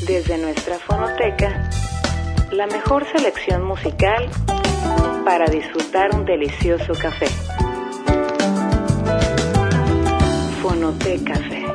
Desde nuestra fonoteca, la mejor selección musical para disfrutar un delicioso café. Fonoteca Café.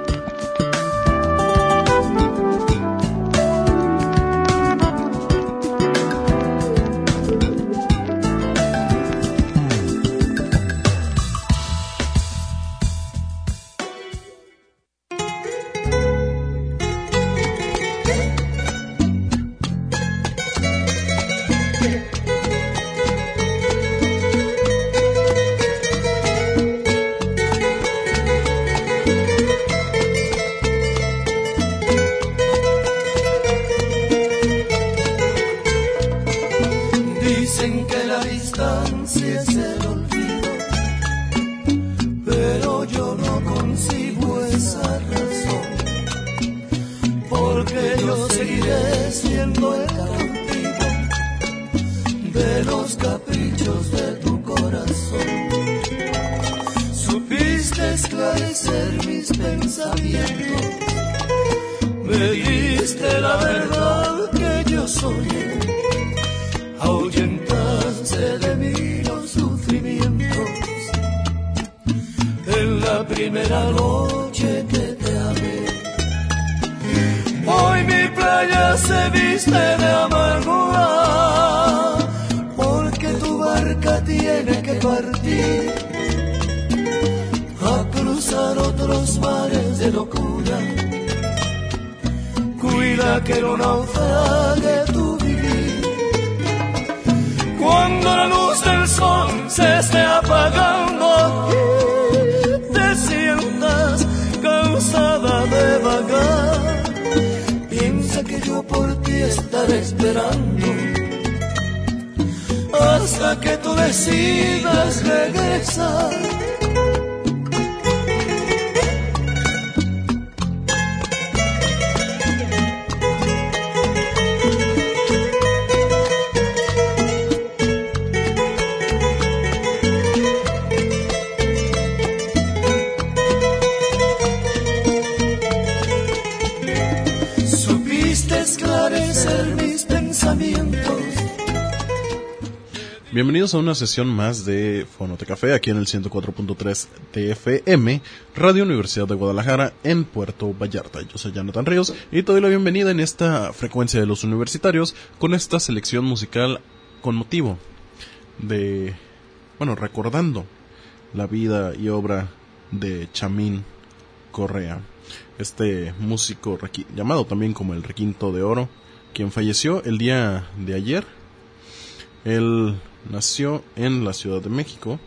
Hasta que tú decidas regresar. Supiste esclarecer mis pensamientos. Bienvenidos a una sesión más de Fonoteca Café, aquí en el 104.3 TFM, Radio Universidad de Guadalajara, en Puerto Vallarta. Yo soy Jonathan Ríos y te doy la bienvenida en esta frecuencia de los universitarios con esta selección musical con motivo de, recordando la vida y obra de Chamín Correa, este músico llamado también como el Requinto de Oro, quien falleció el día de ayer. Él nació en la Ciudad de México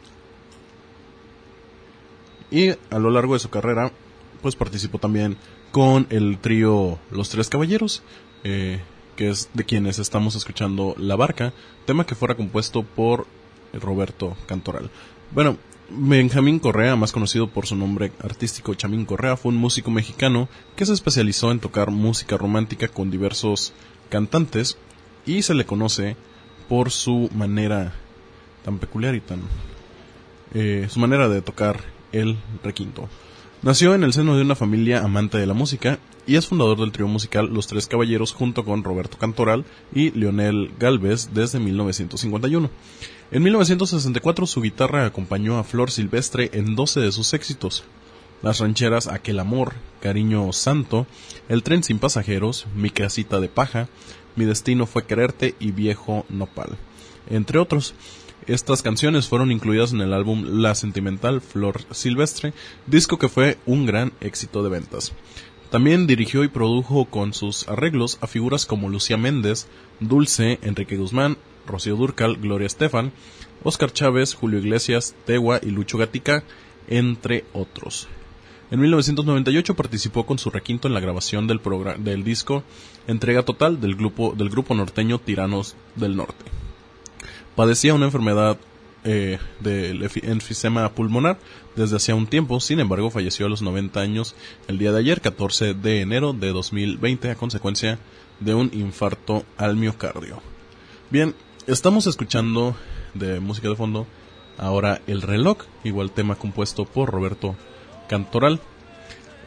y a lo largo de su carrera pues participó también con el trío Los Tres Caballeros, que es de quienes estamos escuchando La Barca, tema que fuera compuesto por Roberto Cantoral. Bueno, Benjamín Correa, más conocido por su nombre artístico Chamín Correa, fue un músico mexicano que se especializó en tocar música romántica con diversos cantantes y se le conoce por su manera tan peculiar y su manera de tocar el requinto. Nació en el seno de una familia amante de la música y es fundador del trío musical Los Tres Caballeros junto con Roberto Cantoral y Leonel Gálvez desde 1951. En 1964 su guitarra acompañó a Flor Silvestre en 12 de sus éxitos: las rancheras Aquel Amor, Cariño Santo, El Tren Sin Pasajeros, Mi Casita de Paja, Mi Destino Fue Quererte y Viejo Nopal, entre otros. Estas canciones fueron incluidas en el álbum La Sentimental Flor Silvestre, disco que fue un gran éxito de ventas. También dirigió y produjo con sus arreglos a figuras como Lucía Méndez, Dulce, Enrique Guzmán, Rocío Dúrcal, Gloria Estefan, Óscar Chávez, Julio Iglesias, Tegua y Lucho Gatica, entre otros. En 1998 participó con su requinto en la grabación del disco Entrega Total del grupo norteño Tiranos del Norte. Padecía una enfermedad de enfisema pulmonar desde hacía un tiempo, sin embargo falleció a los 90 años el día de ayer, 14 de enero de 2020, a consecuencia de un infarto al miocardio. Bien, estamos escuchando de música de fondo ahora El Reloj, igual tema compuesto por Roberto Cantoral.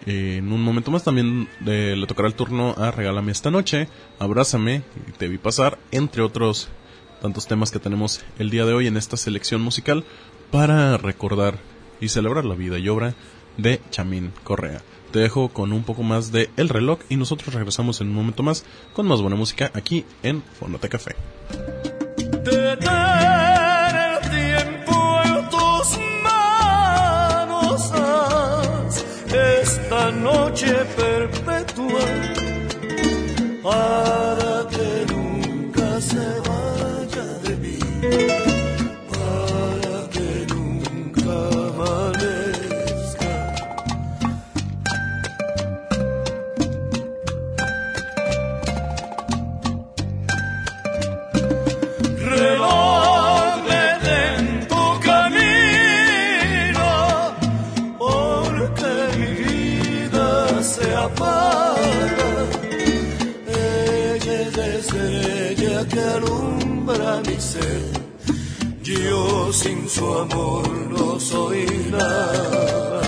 En un momento más también le tocará el turno a Regálame esta noche, Abrázame, Te vi pasar, entre otros tantos temas que tenemos el día de hoy en esta selección musical para recordar y celebrar la vida y obra de Chamín Correa. Te dejo con un poco más de El Reloj y nosotros regresamos en un momento más con más buena música aquí en Fonoteca Café. Detén el tiempo en tus manos, haz esta noche perpetua para que nunca se vaya de mí, para que nunca amanezca. Reloj, detén tu camino, porque mi vida se apaga. Ella es estrella que alumbra mi ser, yo sin su amor no soy nada.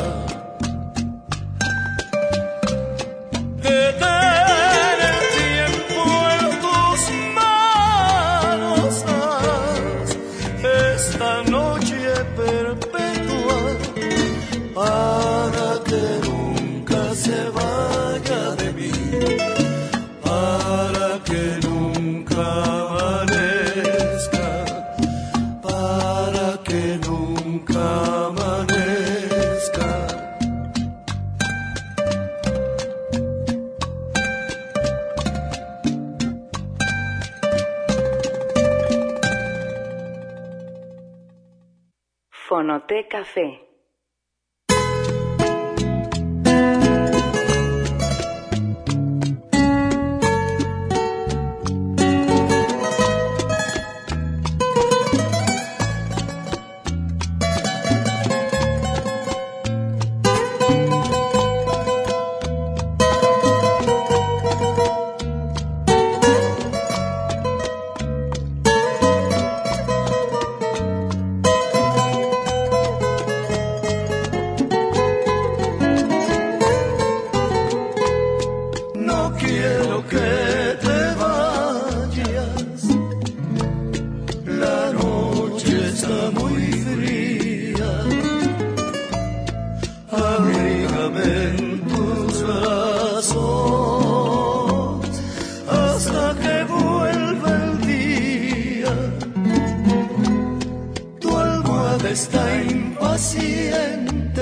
Detén el tiempo en tus manos, haz esta noche perpetua para que nunca se vaya de mí, para que nunca amanezca, para que nunca amanezca. Fonoteca Café. No quiero que te vayas, la noche está muy fría, abrígame en tus brazos hasta que vuelva el día. Tu almohada está impaciente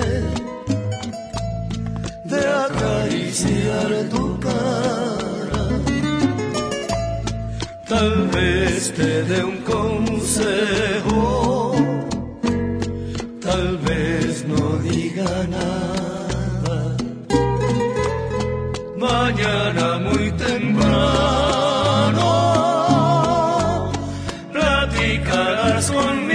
de acariciar tu cara, tal vez te dé un consejo, tal vez no diga nada. Mañana muy temprano platicarás conmigo,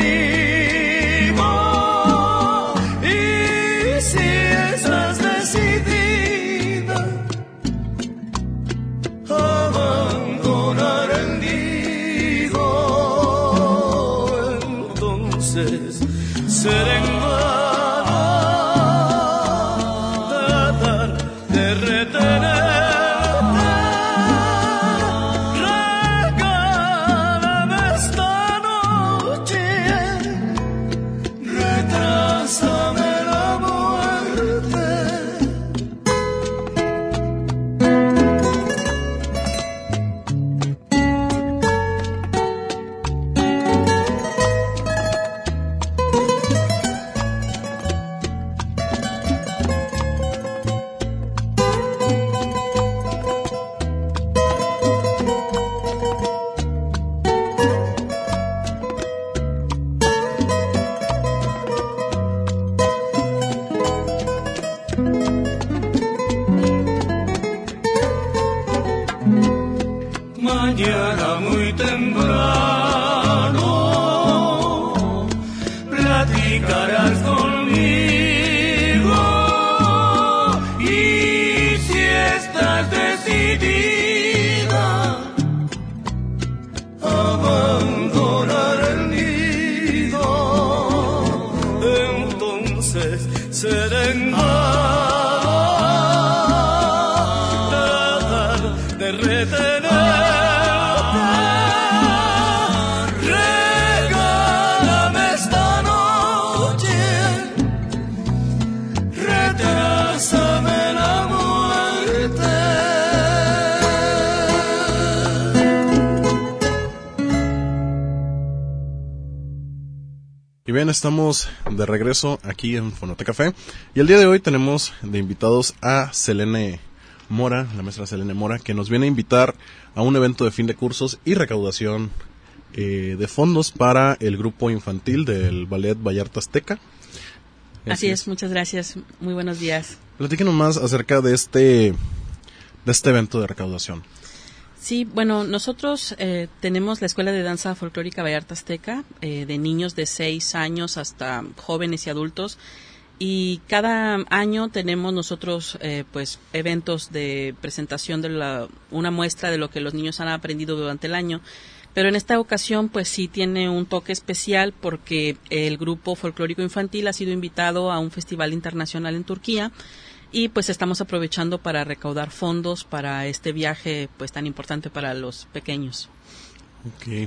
y si estás decidida a abandonar el nido, entonces será en vano tratar de retenerte. Regálame esta noche, retrásame la muerte. Mañana muy temprano platicarás conmigo, y si estás decidida a abandonar el nido, entonces será en vano retenerte. Regálame esta noche, retrásame la muerte. Y bien, estamos de regreso aquí en Fonoteca Café y el día de hoy tenemos de invitados a Selene Mora, la maestra Selene Mora, que nos viene a invitar a un evento de fin de cursos y recaudación de fondos para el grupo infantil del Ballet Vallarta Azteca. Así es, muchas gracias, muy buenos días. Platíquenos más acerca de este evento de recaudación. Sí, bueno, nosotros tenemos la Escuela de Danza Folclórica Vallarta Azteca, de niños de 6 años hasta jóvenes y adultos, y cada año tenemos nosotros pues eventos de presentación de una muestra de lo que los niños han aprendido durante el año. Pero en esta ocasión, pues sí tiene un toque especial porque el grupo folclórico infantil ha sido invitado a un festival internacional en Turquía y pues estamos aprovechando para recaudar fondos para este viaje pues tan importante para los pequeños. Okay.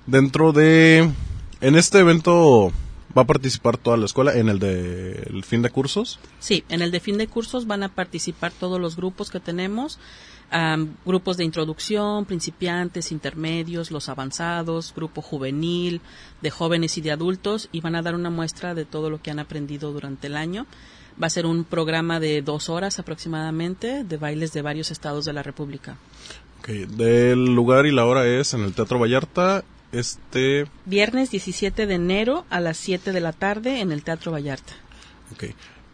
En este evento va a participar toda la escuela en el de fin de cursos. Sí, en el de fin de cursos van a participar todos los grupos que tenemos. Grupos de introducción, principiantes, intermedios, los avanzados, grupo juvenil, de jóvenes y de adultos, y van a dar una muestra de todo lo que han aprendido durante el año. Va a ser un programa de 2 horas aproximadamente, de bailes de varios estados de la República. Okay. Del lugar y la hora es en el Teatro Vallarta, Viernes 17 de enero a las 7 de la tarde en el Teatro Vallarta. Okay.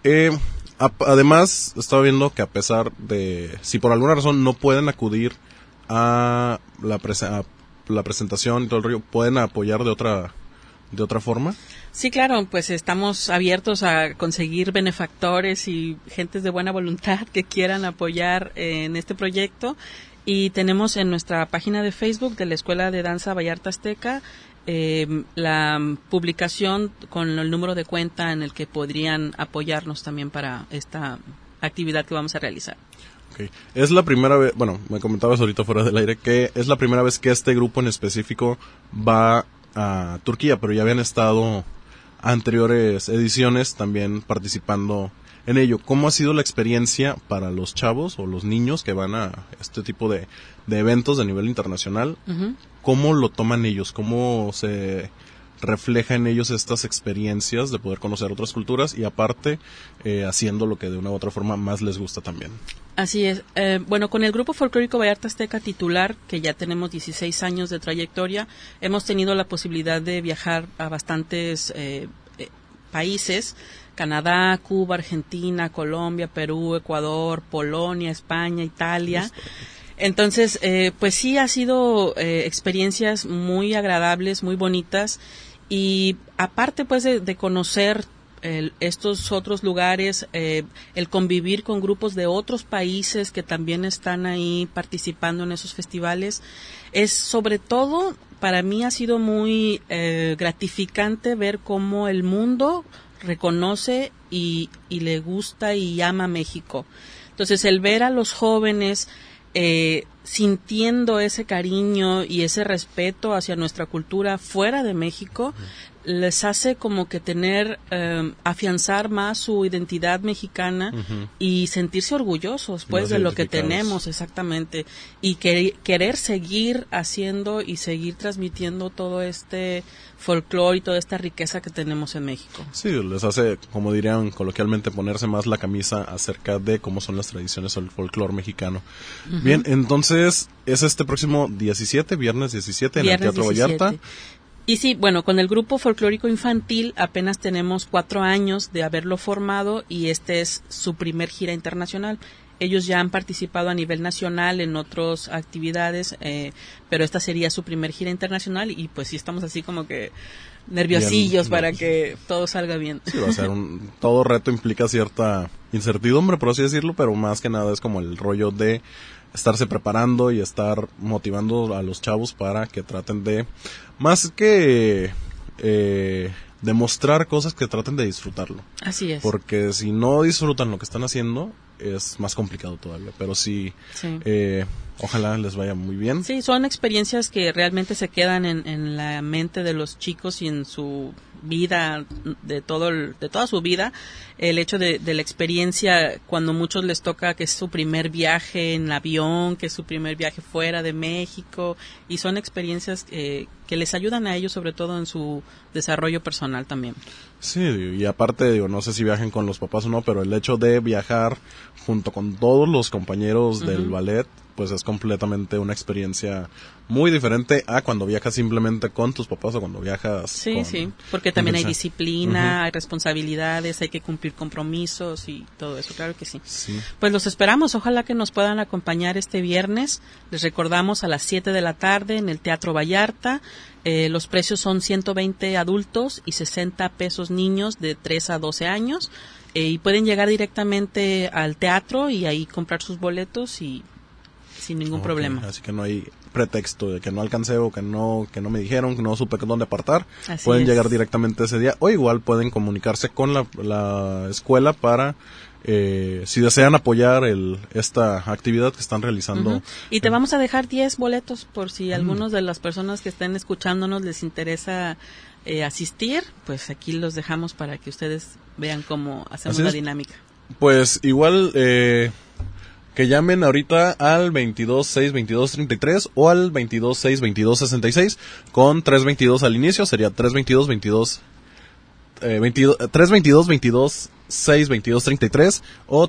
Además, estaba viendo que a pesar de, si por alguna razón no pueden acudir a la presentación y todo el rollo, ¿pueden apoyar de otra forma? Sí, claro, pues estamos abiertos a conseguir benefactores y gentes de buena voluntad que quieran apoyar en este proyecto. Y tenemos en nuestra página de Facebook de la Escuela de Danza Vallarta Azteca la publicación con el número de cuenta en el que podrían apoyarnos también para esta actividad que vamos a realizar. Okay. Es la primera vez, bueno, me comentabas ahorita fuera del aire que es la primera vez que este grupo en específico va a Turquía, pero ya habían estado anteriores ediciones también participando en ello. ¿Cómo ha sido la experiencia para los chavos o los niños que van a este tipo de eventos de nivel internacional? Uh-huh. ¿Cómo lo toman ellos? ¿Cómo se refleja en ellos estas experiencias de poder conocer otras culturas y aparte haciendo lo que de una u otra forma más les gusta también? Así es. Bueno, con el Grupo Folclórico Vallarta Azteca titular, que ya tenemos 16 años de trayectoria, hemos tenido la posibilidad de viajar a bastantes países: Canadá, Cuba, Argentina, Colombia, Perú, Ecuador, Polonia, España, Italia. Entonces, pues sí ha sido experiencias muy agradables, muy bonitas, y aparte pues de conocer estos otros lugares, el convivir con grupos de otros países que también están ahí participando en esos festivales, es sobre todo, para mí ha sido muy gratificante ver cómo el mundo reconoce y le gusta y ama México. Entonces, el ver a los jóvenes sintiendo ese cariño y ese respeto hacia nuestra cultura fuera de México, les hace como que afianzar más su identidad mexicana, uh-huh, y sentirse orgullosos pues de lo que tenemos, exactamente, y querer seguir haciendo y seguir transmitiendo todo este folclore y toda esta riqueza que tenemos en México. Sí, les hace, como dirían coloquialmente, ponerse más la camisa acerca de cómo son las tradiciones del folclore mexicano. Uh-huh. Bien, entonces es este próximo 17, viernes 17 en el Teatro 17. Vallarta. Y sí, bueno, con el Grupo Folclórico Infantil apenas tenemos 4 años de haberlo formado y este es su primer gira internacional. Ellos ya han participado a nivel nacional en otras actividades, pero esta sería su primer gira internacional y pues sí estamos así como que nerviosillos para que todo salga bien. Sí, va a ser todo reto implica cierta incertidumbre, por así decirlo, pero más que nada es como el rollo de estarse preparando y estar motivando a los chavos para que traten de, más que mostrar cosas que traten de disfrutarlo. Así es. Porque si no disfrutan lo que están haciendo, es más complicado todavía. Pero sí. Ojalá les vaya muy bien. Sí, son experiencias que realmente se quedan en la mente de los chicos y en su vida, de toda su vida. El hecho de la experiencia, cuando muchos les toca que es su primer viaje en avión, que es su primer viaje fuera de México, y son experiencias que les ayudan a ellos, sobre todo en su desarrollo personal también. Sí, y aparte, no sé si viajen con los papás o no, pero el hecho de viajar junto con todos los compañeros del ballet, pues es completamente una experiencia muy diferente a cuando viajas simplemente con tus papás o cuando viajas Sí, porque también hay disciplina, hay responsabilidades, hay que cumplir compromisos y todo eso, claro que sí. Pues los esperamos, ojalá que nos puedan acompañar este viernes. Les recordamos a las 7 de la tarde en el Teatro Vallarta. Los precios son 120 adultos y 60 pesos niños de 3 a 12 años. Y pueden llegar directamente al teatro y ahí comprar sus boletos y sin ningún problema. Así que no hay pretexto de que no alcancé o que no me dijeron, que no supe dónde apartar. Pueden llegar directamente ese día o igual pueden comunicarse con la escuela para si desean apoyar esta actividad que están realizando. Y te vamos a dejar 10 boletos por si algunos de las personas que estén escuchándonos les interesa asistir, pues aquí los dejamos para que ustedes vean cómo hacemos la dinámica. Pues igual que llamen ahorita al 22-6-22-33 o al 22-6-22-66 con 322 al inicio, sería 322-22-6-22-33 o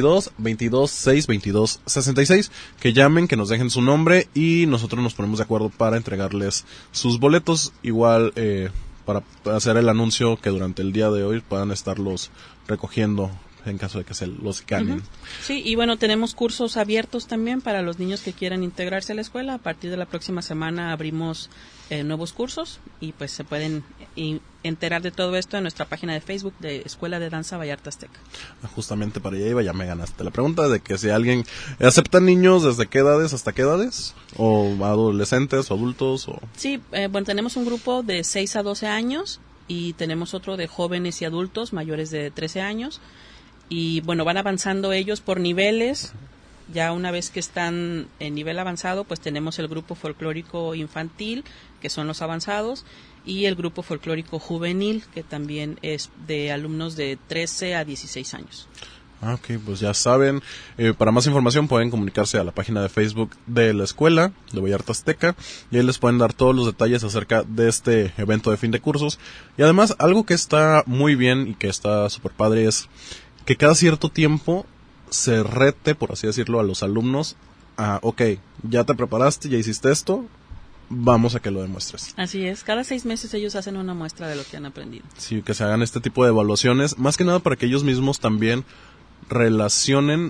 322-22-6-22-66, que llamen, que nos dejen su nombre y nosotros nos ponemos de acuerdo para entregarles sus boletos, igual para hacer el anuncio que durante el día de hoy puedan estarlos recogiendo en caso de que se los ganen. Sí, y bueno, tenemos cursos abiertos también para los niños que quieran integrarse a la escuela. A partir de la próxima semana abrimos nuevos cursos y pues se pueden enterar de todo esto en nuestra página de Facebook de Escuela de Danza Vallarta Azteca. Justamente para allá iba, ya me ganaste la pregunta de que si alguien acepta niños, ¿desde qué edades hasta qué edades? ¿O adolescentes o adultos? Sí, bueno, tenemos un grupo de 6 a 12 años y tenemos otro de jóvenes y adultos mayores de 13 años. Y bueno, van avanzando ellos por niveles. Ya una vez que están en nivel avanzado, pues tenemos el grupo folclórico infantil, que son los avanzados, y el grupo folclórico juvenil, que también es de alumnos de 13 a 16 años. Ok, pues ya saben, para más información pueden comunicarse a la página de Facebook de la Escuela de Vallarta Azteca y ahí les pueden dar todos los detalles acerca de este evento de fin de cursos. Y además, algo que está muy bien y que está súper padre es que cada cierto tiempo se rete, por así decirlo, a los alumnos a, ok, ya te preparaste, ya hiciste esto, vamos a que lo demuestres. Así es, cada 6 meses ellos hacen una muestra de lo que han aprendido. Sí, que se hagan este tipo de evaluaciones, más que nada para que ellos mismos también relacionen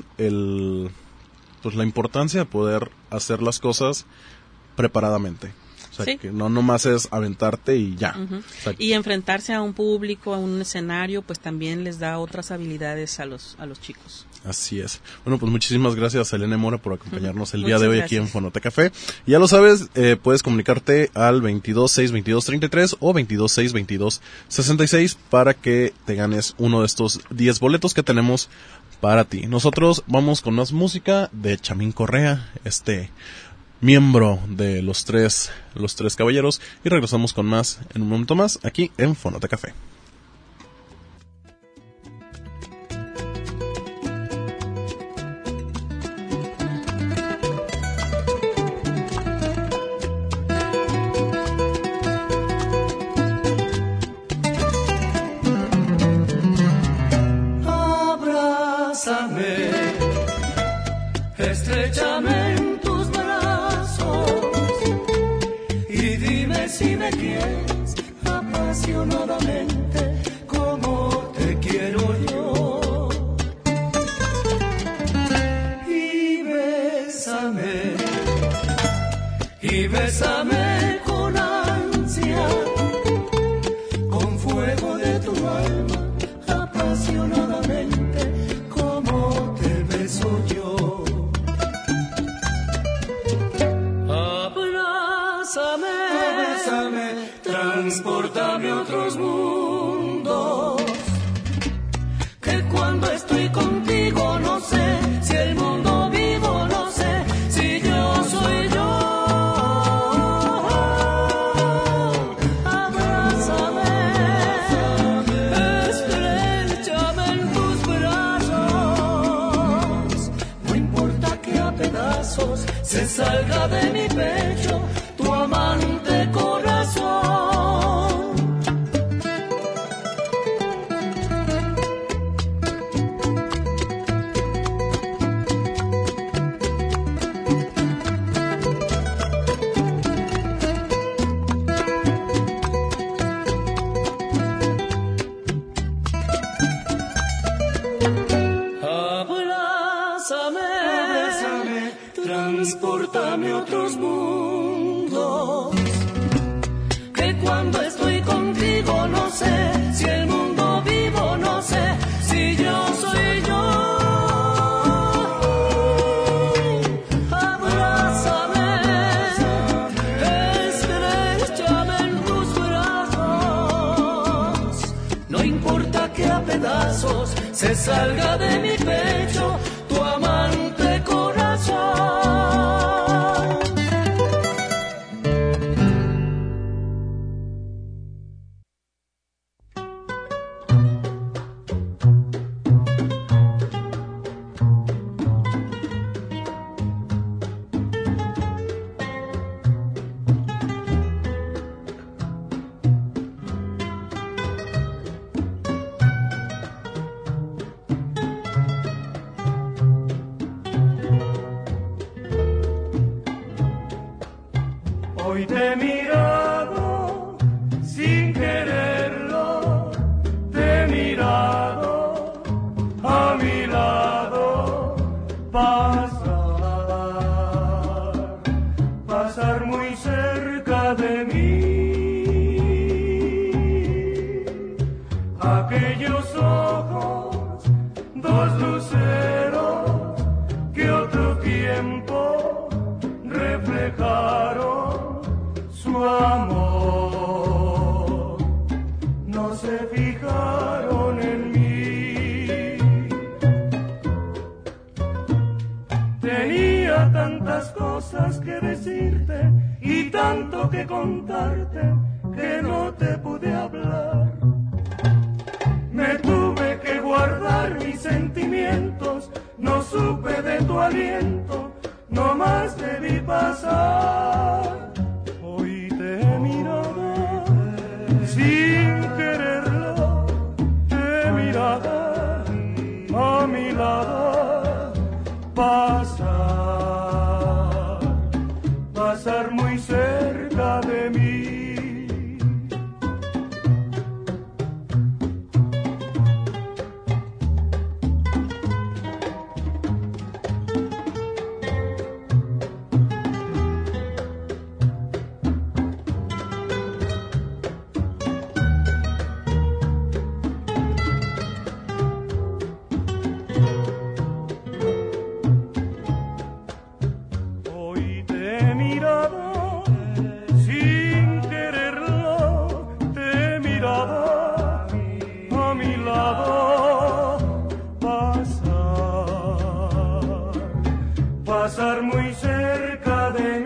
pues la importancia de poder hacer las cosas preparadamente. O sea, que no nomás es aventarte y ya. O sea, y enfrentarse a un público, a un escenario, pues también les da otras habilidades a los chicos. Así es. Bueno, pues muchísimas gracias, Elena Mora, por acompañarnos el día de hoy aquí en Fonoteca Café. Y ya lo sabes, puedes comunicarte al 22-6-22-33 o 22-6-22-66 para que te ganes uno de estos 10 boletos que tenemos para ti. Nosotros vamos con más música de Chamín Correa, miembro de los tres caballeros, y regresamos con más en un momento más aquí en Fonoteca Café. Abrázame, estréchame en tus brazos y dime si me quieres apasionadamente como te quiero yo. Y bésame con ansia, con fuego de tu alma, apasionadamente como te beso yo. Abrázame, transpórtame a otros mundos se salga de mi pecho tu amante corazón. Transpórtame a otros mundos, que cuando estoy contigo no sé si el mundo vivo, no sé si yo soy yo. Abrázame, estréchame en tus brazos, no importa que a pedazos se salga de mi pecho tu amante corazón. Hoy te he mirado sin quererlo, te he mirado a mi lado pasar muy cerca de mí. Aquellos ojos, dos luceros que otro tiempo reflejaron su amor, no se fijaron en mí. Tenía tantas cosas que decirte y tanto que contarte que no te pude hablar. Me tuve que guardar mis sentimientos, no supe de tu aliento, no más te vi pasar. Hoy te he mirado sin quererlo, te he mirado a mi lado pasar muy cerca de mí. Pasar muy cerca de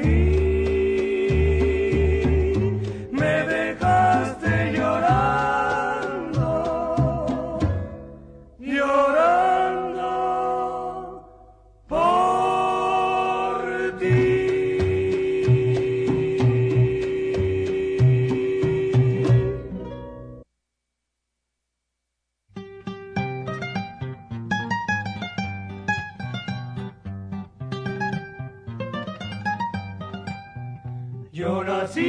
mí, me dejaste llorando, llorando por ti. Yo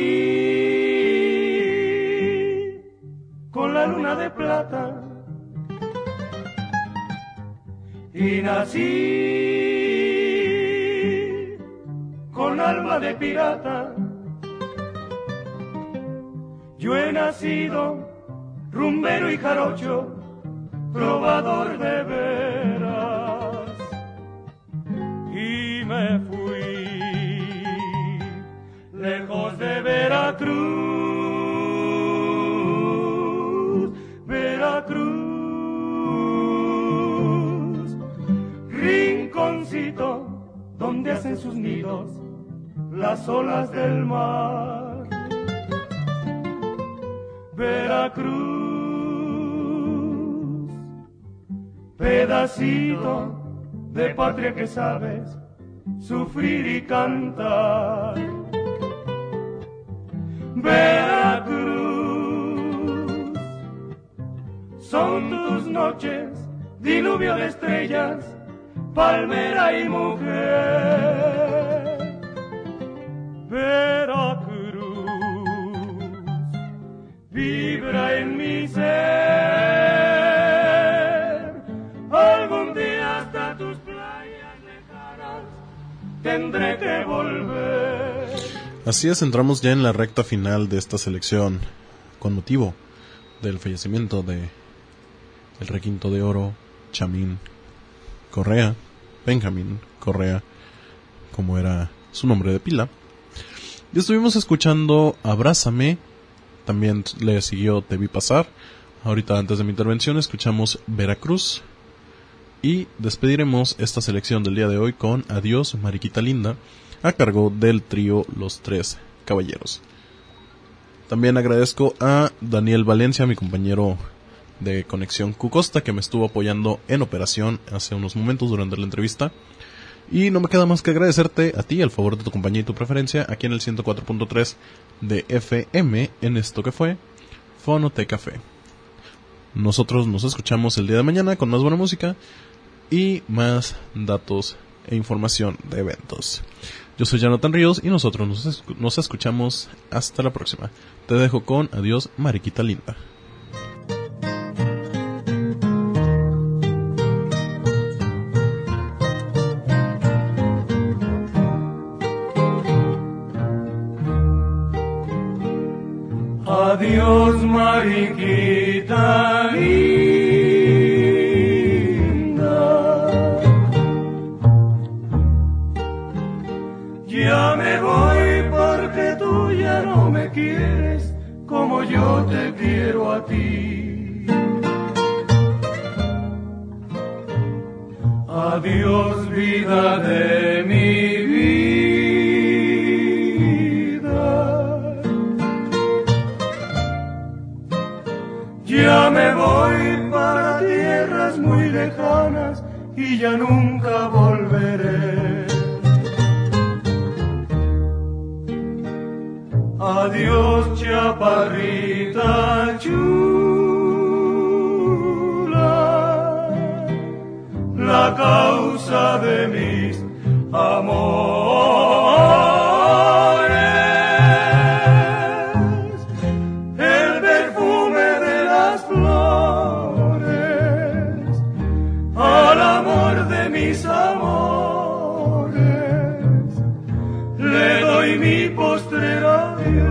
nací con la luna de plata y nací con alma de pirata. Yo he nacido rumbero y jarocho, trovador de veras, y me fui lejos de Veracruz, Veracruz, rinconcito donde hacen sus nidos las olas del mar. Veracruz, pedacito de patria que sabes sufrir y cantar. Veracruz, son tus noches, diluvio de estrellas, palmera y mujer. Veracruz, vibra en mi ser, algún día hasta tus playas lejanas tendré que volver. Así es, entramos ya en la recta final de esta selección con motivo del fallecimiento de el requinto de oro Chamín Correa, Benjamín Correa, como era su nombre de pila. Y estuvimos escuchando Abrázame, también le siguió Te vi pasar. Ahorita, antes de mi intervención, escuchamos Veracruz y despediremos esta selección del día de hoy con Adiós Mariquita Linda, a cargo del trío Los Tres Caballeros. También agradezco a Daniel Valencia, mi compañero de Conexión Cucosta, que me estuvo apoyando en operación hace unos momentos durante la entrevista. Y no me queda más que agradecerte a ti, al favor de tu compañía y tu preferencia, aquí en el 104.3 de FM, en esto que fue Fonoteca Fe. Nosotros nos escuchamos el día de mañana con más buena música y más datos e información de eventos. Yo soy Jonathan Ríos y nosotros nos escuchamos hasta la próxima. Te dejo con Adiós Mariquita Linda. Adiós Mariquita ya me voy porque tú ya no me quieres como yo te quiero a ti. Adiós vida de mi vida, ya me voy para tierras muy lejanas y ya nunca volveré. Adiós chaparrita chula, la causa de mis amores, el perfume de las flores, al amor de mis amores, le doy mi postrer adiós.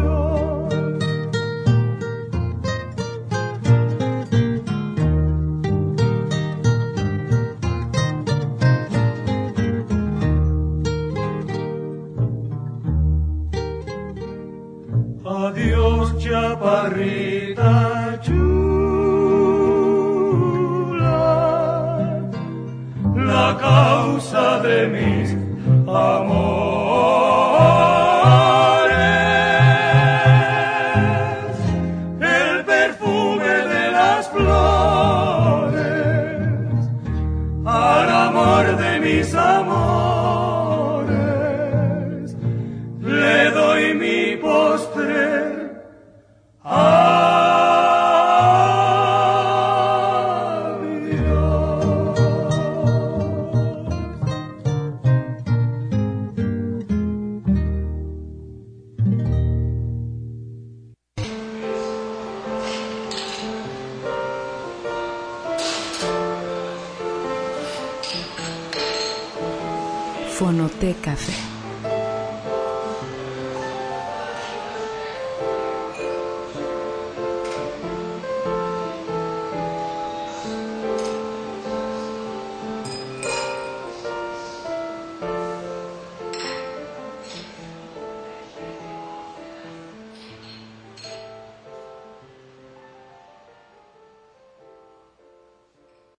Adiós chaparrita chula, la causa de mis amores, el perfume de las flores, al amor de mis amores, le doy mi postrer. Fonoteca Fe.